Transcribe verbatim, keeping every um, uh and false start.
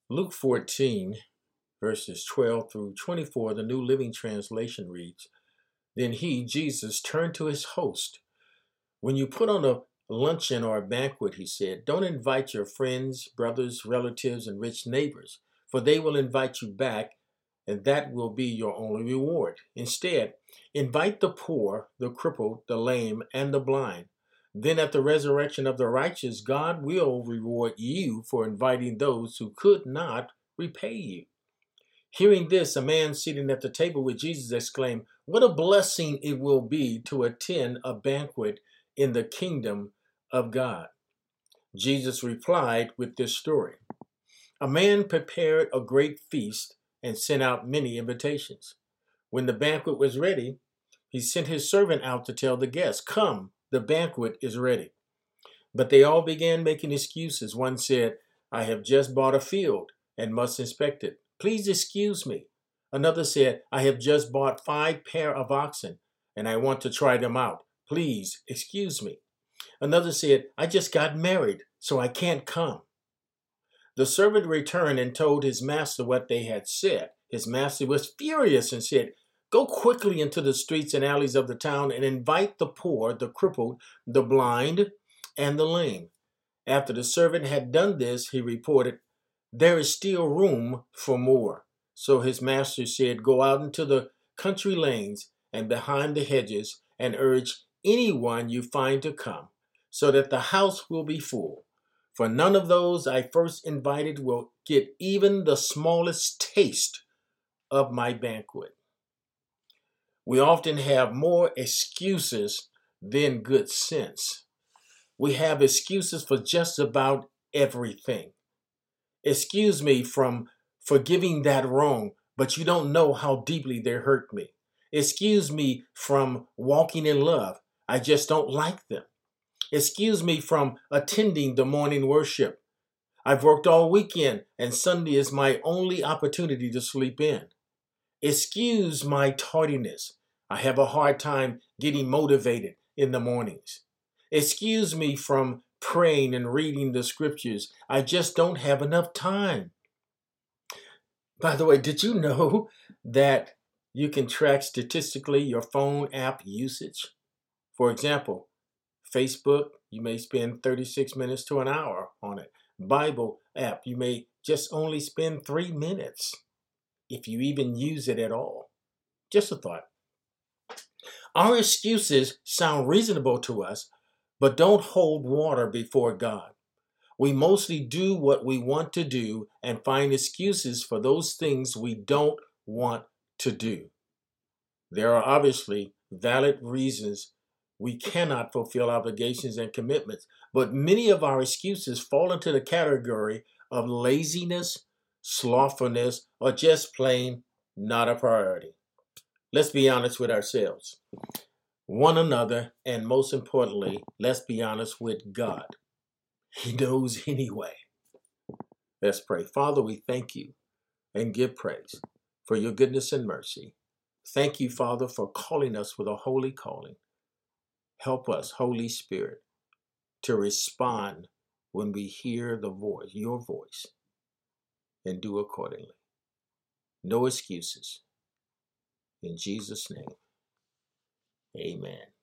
Luke fourteen, verses twelve through twenty-four, the New Living Translation reads, Then he, Jesus, turned to his host. When you put on a luncheon or a banquet, he said, don't invite your friends, brothers, relatives, and rich neighbors, for they will invite you back, and that will be your only reward. Instead, invite the poor, the crippled, the lame, and the blind. Then at the resurrection of the righteous, God will reward you for inviting those who could not repay you. Hearing this, a man sitting at the table with Jesus exclaimed, What a blessing it will be to attend a banquet in the kingdom of God. Jesus replied with this story. A man prepared a great feast and sent out many invitations. When the banquet was ready, he sent his servant out to tell the guests, Come, the banquet is ready. But they all began making excuses. One said, I have just bought a field and must inspect it. Please excuse me. Another said, I have just bought five pair of oxen and I want to try them out. Please excuse me. Another said, I just got married, so I can't come. The servant returned and told his master what they had said. His master was furious and said, Go quickly into the streets and alleys of the town and invite the poor, the crippled, the blind, and the lame. After the servant had done this, he reported, There is still room for more. So his master said, Go out into the country lanes and behind the hedges and urge anyone you find to come, so that the house will be full. For none of those I first invited will get even the smallest taste of my banquet. We often have more excuses than good sense. We have excuses for just about everything. Excuse me from forgiving that wrong, but you don't know how deeply they hurt me. Excuse me from walking in love. I just don't like them. Excuse me from attending the morning worship. I've worked all weekend and Sunday is my only opportunity to sleep in. Excuse my tardiness. I have a hard time getting motivated in the mornings. Excuse me from praying and reading the scriptures. I just don't have enough time. By the way, did you know that you can track statistically your phone app usage? For example, Facebook, you may spend thirty-six minutes to an hour on it. Bible app, you may just only spend three minutes, if you even use it at all. Just a thought. Our excuses sound reasonable to us, but don't hold water before God. We mostly do what we want to do and find excuses for those things we don't want to do. There are obviously valid reasons we cannot fulfill obligations and commitments, but many of our excuses fall into the category of laziness, slothfulness, or just plain not a priority. Let's be honest with ourselves, one another, and most importantly, let's be honest with God. He knows anyway. Let's pray. Father, we thank you and give praise for your goodness and mercy. Thank you, Father, for calling us with a holy calling. Help us, Holy Spirit, to respond when we hear the voice, your voice, and do accordingly. No excuses. In Jesus' name, amen.